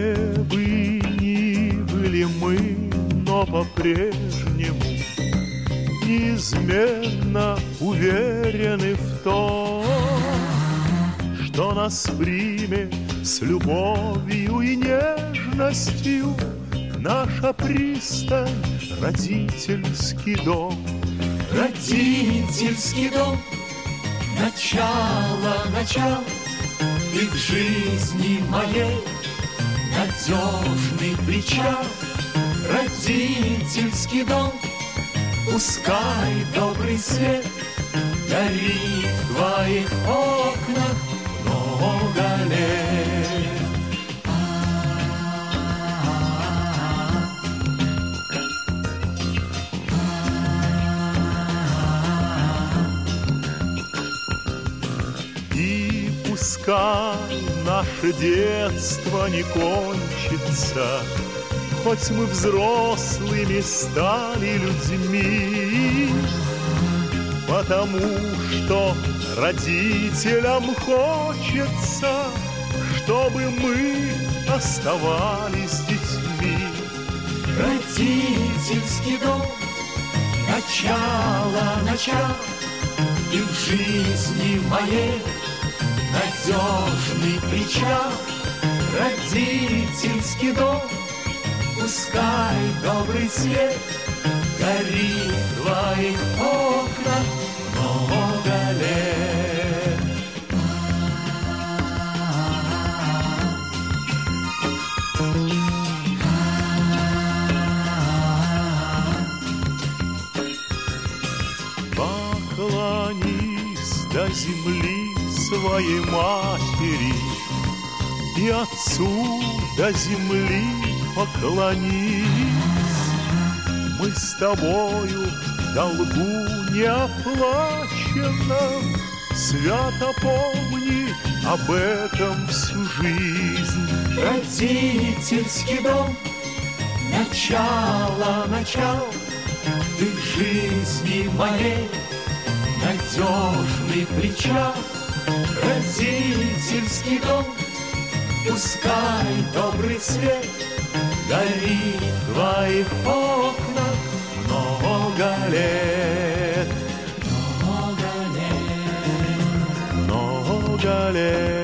бы ни были мы, но по-прежнему неизменно уверены в том, что нас примет с любовью и нежностью наша пристань, родительский дом. Родительский дом, начало ты в жизни моей, надежный причал. Родительский дом, пускай добрый свет горит в твоих окнах много лет. И пускай наше детство не кончится, хоть мы взрослыми стали людьми, потому что родителям хочется, чтобы мы оставались детьми. Родительский дом, начало и в жизни моей надежный причал. Родительский дом, пускай добрый свет горит в твоих окнах много лет. Поклонись до земли своей матери и отцу до земли поклонись. Мы с тобою в долгу неоплаченном, свято помни об этом всю жизнь. Родительский дом, начало ты в жизни моей надежный причал. Родительский дом, пускай добрый свет горит в твоих окнах много лет. Много лет.